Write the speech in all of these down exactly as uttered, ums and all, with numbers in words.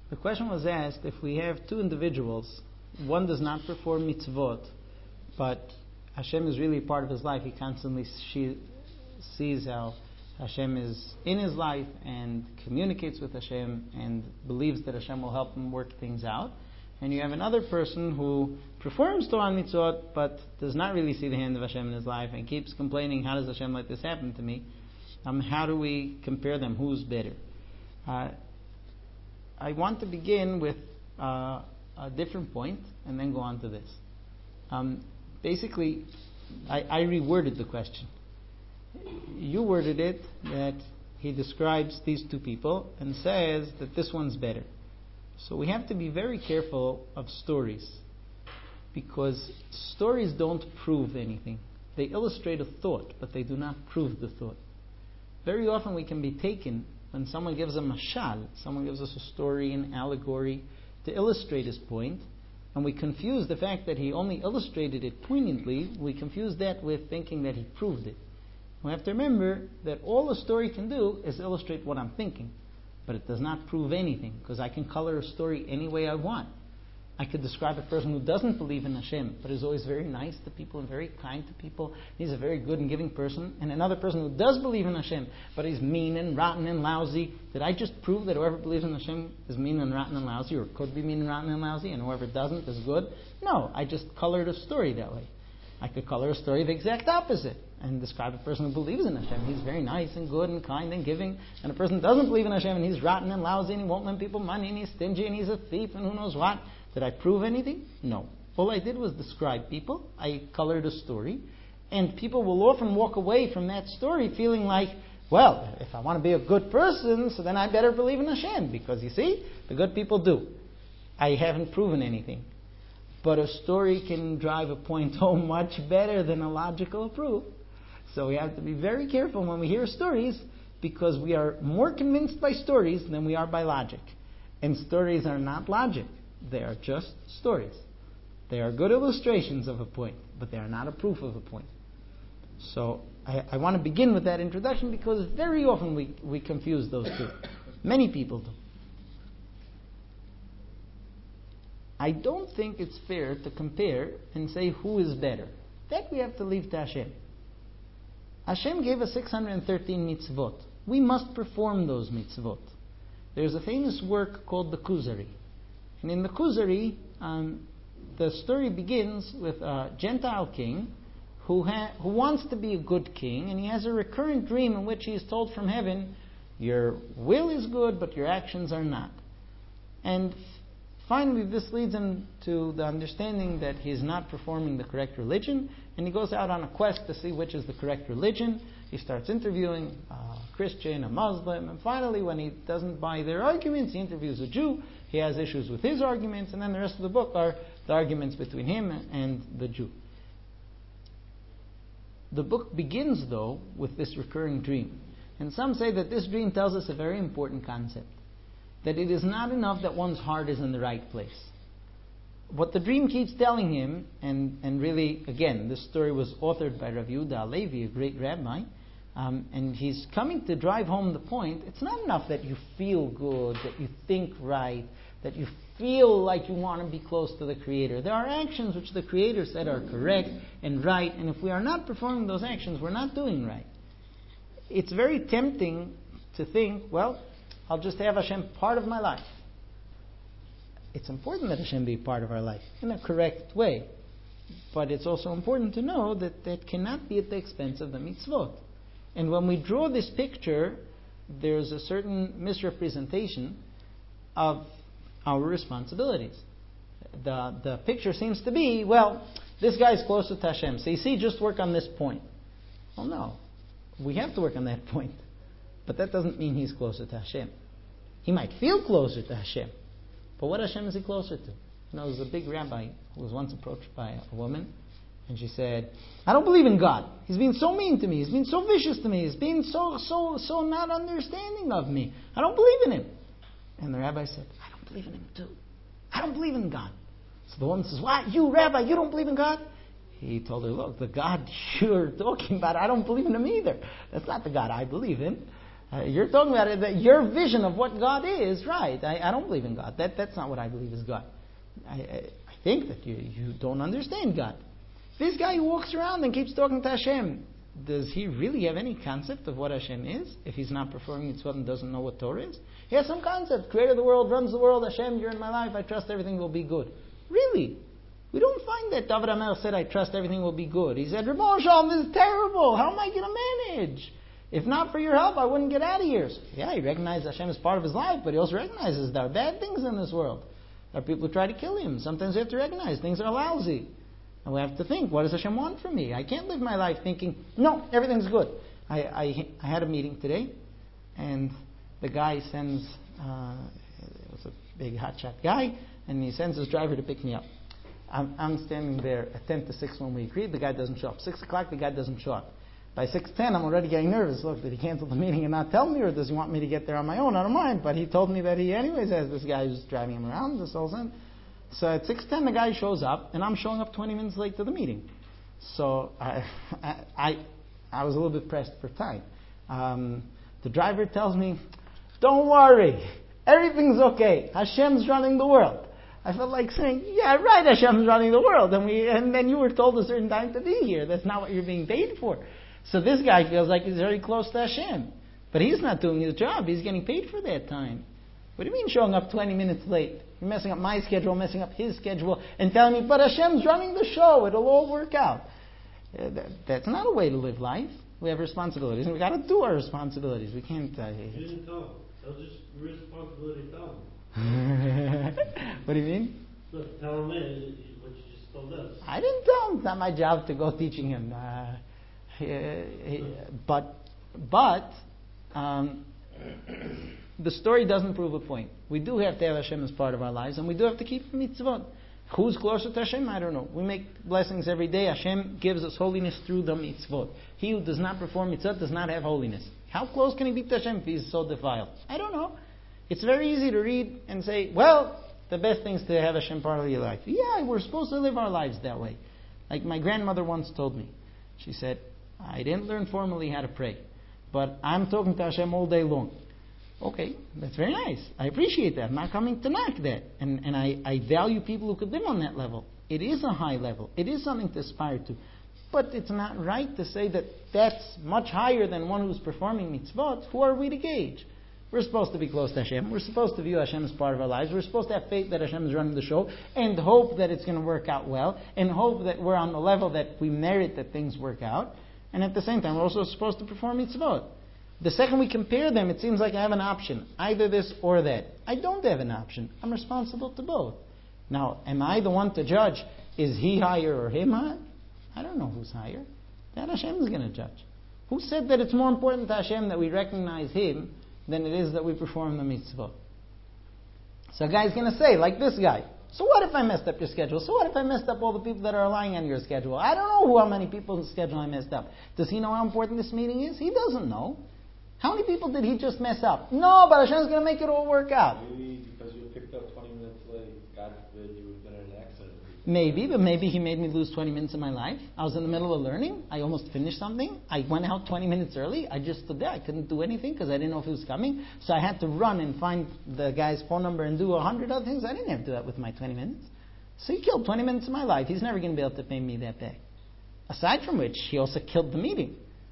The question was asked, if we have two individuals, one does not perform mitzvot, but Hashem is really a part of his life. He constantly she, sees how Hashem is in his life and communicates with Hashem and believes that Hashem will help him work things out. And you have another person who performs Torah and mitzvot, but does not really see the hand of Hashem in his life and keeps complaining, how does Hashem let this happen to me? Um, how do we compare them? Who's better? Uh, I want to begin with uh, a different point and then go on to this. Um, basically, I, I reworded the question. You worded it that he describes these two people and says that this one's better. So we have to be very careful of stories, because stories don't prove anything. They illustrate a thought, but they do not prove the thought. Very often we can be taken when someone gives a mashal, someone gives us a story, an allegory, to illustrate his point, and we confuse the fact that he only illustrated it poignantly, we confuse that with thinking that he proved it. We have to remember that all a story can do is illustrate what I'm thinking, but it does not prove anything, because I can color a story any way I want. I could describe a person who doesn't believe in Hashem, but is always very nice to people and very kind to people. He's a very good and giving person. And another person who does believe in Hashem, but is mean and rotten and lousy. Did I just prove that whoever believes in Hashem is mean and rotten and lousy, or could be mean and rotten and lousy, and whoever doesn't is good? No, I just colored a story that way. I could color a story the exact opposite and describe a person who believes in Hashem. He's very nice and good and kind and giving. And a person who doesn't believe in Hashem and he's rotten and lousy and he won't lend people money and he's stingy and he's a thief and who knows what. Did I prove anything? No. All I did was describe people. I colored a story. And people will often walk away from that story feeling like, well, if I want to be a good person, so then I better believe in Hashem. Because you see, the good people do. I haven't proven anything. But a story can drive a point home much better than a logical proof. So we have to be very careful when we hear stories, because we are more convinced by stories than we are by logic. And stories are not logic. They are just stories. They are good illustrations of a point, but they are not a proof of a point. So I, I want to begin with that introduction, because very often we, we confuse those two. Many people do. I don't think it's fair to compare and say who is better. That we have to leave to Hashem. Hashem gave us six hundred thirteen mitzvot. We must perform those mitzvot. There's a famous work called the Kuzari. And in the Kuzari, um, the story begins with a Gentile king who, ha- who wants to be a good king, and he has a recurrent dream in which he is told from heaven, your will is good, but your actions are not. And finally, this leads him to the understanding that he is not performing the correct religion, and he goes out on a quest to see which is the correct religion. He starts interviewing a Christian, a Muslim, and finally, when he doesn't buy their arguments, he interviews a Jew. He has issues with his arguments, and then the rest of the book are the arguments between him and the Jew. The book begins, though, with this recurring dream. And some say that this dream tells us a very important concept. That it is not enough that one's heart is in the right place. What the dream keeps telling him, and, and really, again, this story was authored by Rav Yehuda Halevi, a great rabbi, um, and he's coming to drive home the point, it's not enough that you feel good, that you think right, that you feel like you want to be close to the Creator. There are actions which the Creator said are correct and right, and if we are not performing those actions, we're not doing right. It's very tempting to think, well, I'll just have Hashem part of my life. It's important that Hashem be part of our life in a correct way. But it's also important to know that that cannot be at the expense of the mitzvot. And when we draw this picture, there's a certain misrepresentation of our responsibilities. The, the picture seems to be, well, this guy's closer to Hashem, so you see, just work on this point. Well, no. We have to work on that point. But that doesn't mean he's closer to Hashem. He might feel closer to Hashem. But what Hashem is he closer to? You know, there was a big rabbi who was once approached by a woman, and she said, I don't believe in God. He's been so mean to me. He's been so vicious to me. He's been so, so, so not understanding of me. I don't believe in him. And the rabbi said, I don't believe in him too. I don't believe in God. So the woman says, what? You, rabbi, you don't believe in God? He told her, look, the God you're talking about, I don't believe in him either. That's not the God I believe in. Uh, you're talking about it, that your vision of what God is, right. I, I don't believe in God. That, that's not what I believe is God. I, I, I think that you, you don't understand God. This guy who walks around and keeps talking to Hashem, does he really have any concept of what Hashem is? If he's not performing mitzvot and doesn't know what Torah is? He has some concept. Creator of the world, runs the world, Hashem, you're in my life, I trust everything will be good. Really? We don't find that David HaMelech said, I trust everything will be good. He said, Ribbono Shel Olam, this is terrible. How am I going to manage? If not for your help, I wouldn't get out of here. So, yeah, he recognized Hashem as part of his life, but he also recognizes there are bad things in this world. There are people who try to kill him. Sometimes we have to recognize things are lousy. And we have to think, what does Hashem want from me? I can't live my life thinking, no, everything's good. I, I, I had a meeting today, and the guy sends, uh, it was a big hotshot guy, and he sends his driver to pick me up. I'm, I'm standing there at ten to six when we agreed. The guy doesn't show up. six o'clock, the guy doesn't show up. By six ten, I'm already getting nervous. Look, did he cancel the meeting and not tell me, or does he want me to get there on my own? I don't mind. But he told me that he anyways has this guy who's driving him around this whole thing. So at six ten, the guy shows up, and I'm showing up twenty minutes late to the meeting. So I, I, I, I was a little bit pressed for time. Um, the driver tells me, don't worry, everything's okay. Hashem's running the world. I felt like saying, yeah, right, Hashem's running the world. And we, and then you were told a certain time to be here. That's not what you're being paid for. So this guy feels like he's very close to Hashem. But he's not doing his job. He's getting paid for that time. What do you mean showing up twenty minutes late? You're messing up my schedule, messing up his schedule, and telling me, but Hashem's running the show. It'll all work out. Uh, that, that's not a way to live life. We have responsibilities, and we've got to do our responsibilities. We can't... Uh, you didn't tell him. That was just responsibility to tell him. What do you mean? Look, tell him what you just told us. I didn't tell him. It's not my job to go teaching him. Uh, he, he, but, but, um, the story doesn't prove a point. We do have to have Hashem as part of our lives, and we do have to keep mitzvot. Who's closer to Hashem? I don't know. We make blessings every day. Hashem gives us holiness through the mitzvot. He who does not perform mitzvot does not have holiness. How close can he be to Hashem if he's so defiled? I don't know. It's very easy to read and say, well, the best thing is to have Hashem part of your life. Yeah, we're supposed to live our lives that way. Like my grandmother once told me. She said, I didn't learn formally how to pray, but I'm talking to Hashem all day long. Okay, that's very nice. I appreciate that. I'm not coming to knock that. And, and I, I value people who could live on that level. It is a high level. It is something to aspire to. But it's not right to say that that's much higher than one who's performing mitzvot. Who are we to gauge? We're supposed to be close to Hashem. We're supposed to view Hashem as part of our lives. We're supposed to have faith that Hashem is running the show and hope that it's going to work out well and hope that we're on the level that we merit that things work out. And at the same time, we're also supposed to perform mitzvot. The second we compare them, it seems like I have an option. Either this or that. I don't have an option. I'm responsible to both. Now, am I the one to judge? Is he higher or him higher? I don't know who's higher. That Hashem is going to judge. Who said that it's more important to Hashem that we recognize him than it is that we perform the mitzvah? So a guy's going to say, like this guy, so what if I messed up your schedule? So what if I messed up all the people that are relying on your schedule? I don't know who, how many people's schedule I messed up. Does he know how important this meeting is? He doesn't know. How many people did he just mess up? No, but Hashem's going to make it all work out. Maybe because you picked up twenty minutes late, God forbid you would have been in an accident. Maybe, but maybe he made me lose twenty minutes of my life. I was in the middle of learning. I almost finished something. I went out twenty minutes early. I just stood there. I couldn't do anything because I didn't know if he was coming. So I had to run and find the guy's phone number and do a hundred other things. I didn't have to do that with my twenty minutes. So he killed twenty minutes of my life. He's never going to be able to pay me that back. Aside from which, he also killed the meeting.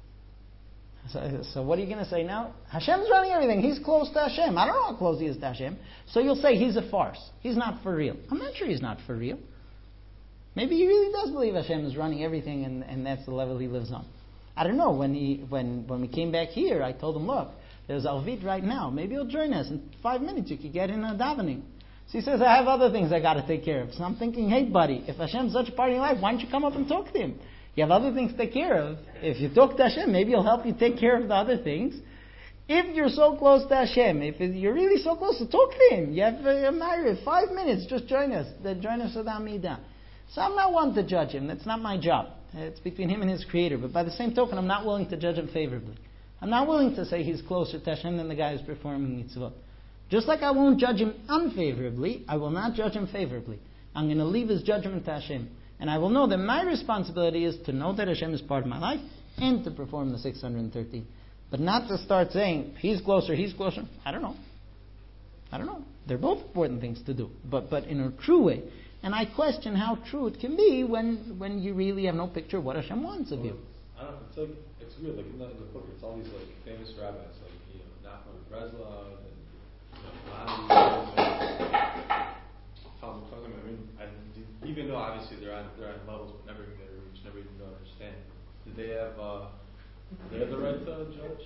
So, so what are you going to say now? Hashem's running everything. He's close to Hashem. I don't know how close he is to Hashem. So you'll say he's a farce. He's not for real. I'm not sure he's not for real. Maybe he really does believe Hashem is running everything and, and that's the level he lives on. I don't know. When he when when we came back here, I told him, look, there's Alvit right now. Maybe he'll join us. In five minutes you could get in a davening. So he says, I have other things I got to take care of. So I'm thinking, hey buddy, if Hashem's such a part of your life, why don't you come up and talk to him? You have other things to take care of. If you talk to Hashem, maybe he'll help you take care of the other things. If you're so close to Hashem, if you're really so close to talk to him, you have a married five minutes, just join us. Join us at Amidah. So I'm not one to judge him. That's not my job. It's between him and his Creator. But by the same token, I'm not willing to judge him favorably. I'm not willing to say he's closer to Hashem than the guy who's performing mitzvot. Just like I won't judge him unfavorably, I will not judge him favorably. I'm going to leave his judgment to Hashem. And I will know that my responsibility is to know that Hashem is part of my life and to perform the six hundred thirty But not to start saying, he's closer, he's closer. I don't know. I don't know. They're both important things to do, but but in a true way. And I question how true it can be when when you really have no picture of what Hashem wants of you. I don't know. It's like it's weird. Like in the, in the book, it's all these like famous rabbis, like you know Nachman of Breslov and you know Madi, Talmud Chacham. I mean, I, even though obviously they're on they're on levels, but never going to reach, never even going to understand. Did they have uh, did they have the right to judge?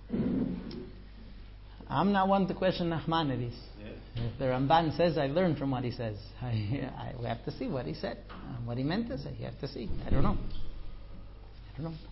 I'm not one to question Nachmanides. Yeah. If the Ramban says, I learn from what he says. I, I we have to see what he said, uh, what he meant to say. You have to see. I don't know. I don't know.